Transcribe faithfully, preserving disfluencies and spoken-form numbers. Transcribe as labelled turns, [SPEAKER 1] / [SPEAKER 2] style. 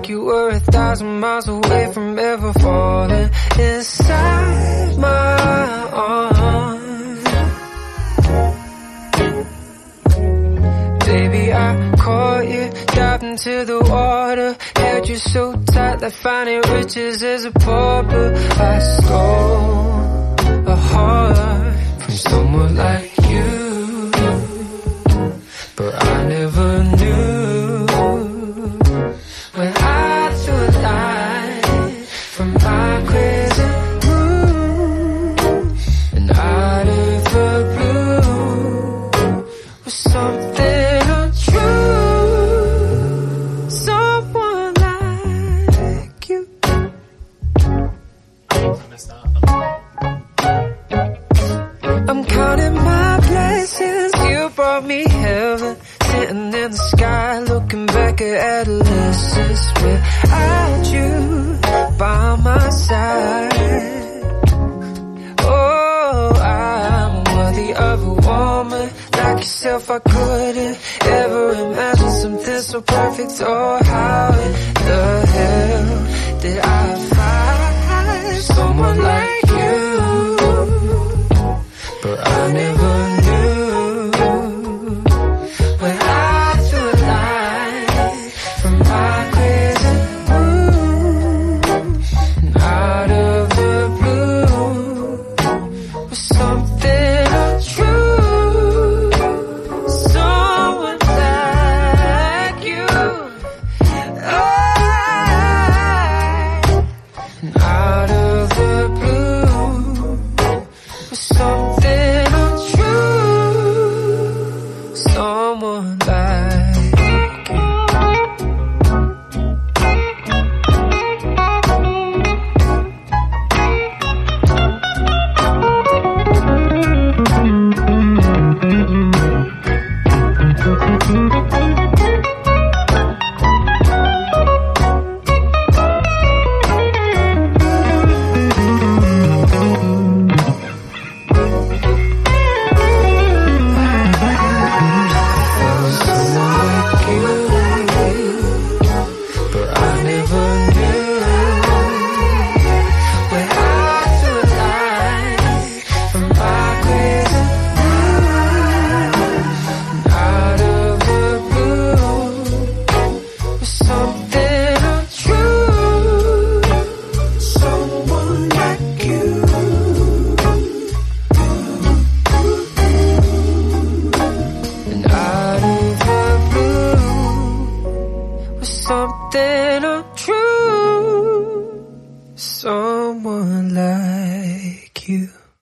[SPEAKER 1] like you were a thousand miles away from ever falling inside my arms. Baby, I caught you, dived into the water, held you so tight that finding riches is a pauper. I stole a heart from someone like you, but I never knew when I threw a line from my crazy room, and out of the blue was something untrue. Someone like you. I'm counting my blessings, you brought me heaven. Sitting in the sky, looking back at adolescence without you by my side. Oh, I'm worthy of a woman like yourself. I couldn't ever imagine something so perfect. Oh, how in the hell did I find someone like you? But I never knew when I threw a line from my crazy room, and out of the blue was something untrue. Someone like you. Oh, and out of the blue